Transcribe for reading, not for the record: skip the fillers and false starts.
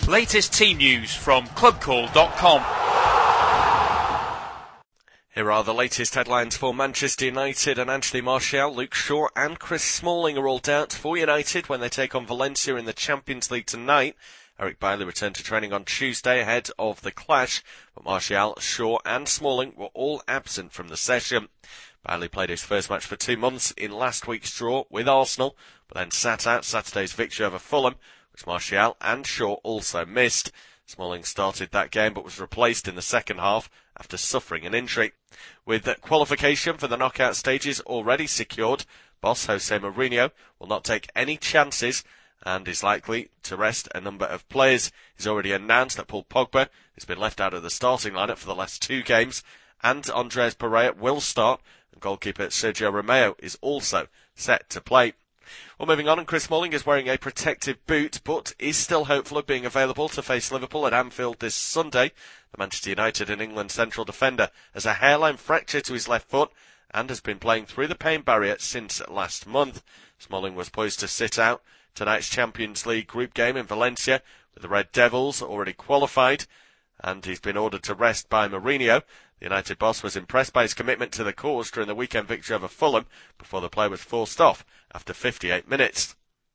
Latest team news from clubcall.com. Here are the latest headlines for Manchester United, and Anthony Martial, Luke Shaw and Chris Smalling are all out for United when they take on Valencia in the Champions League tonight. Eric Bailly returned to training on Tuesday ahead of the clash, but Martial, Shaw and Smalling were all absent from the session. Bailly played his first match for 2 months in last week's draw with Arsenal, but then sat out Saturday's victory over Fulham, which Martial and Shaw also missed. Smalling started that game but was replaced in the second half after suffering an injury. With qualification for the knockout stages already secured, boss Jose Mourinho will not take any chances and is likely to rest a number of players. He's already announced that Paul Pogba has been left out of the starting lineup for the last 2 games, and Andreas Pereira will start, and goalkeeper Sergio Romeo is also set to play. Well, moving on, and Chris Smalling is wearing a protective boot, but is still hopeful of being available to face Liverpool at Anfield this Sunday. The Manchester United and England central defender has a hairline fracture to his left foot and has been playing through the pain barrier since last month. Smalling was poised to sit out tonight's Champions League group game in Valencia, with the Red Devils already qualified, and he's been ordered to rest by Mourinho. The United boss was impressed by his commitment to the cause during the weekend victory over Fulham before the player was forced off after 58 minutes.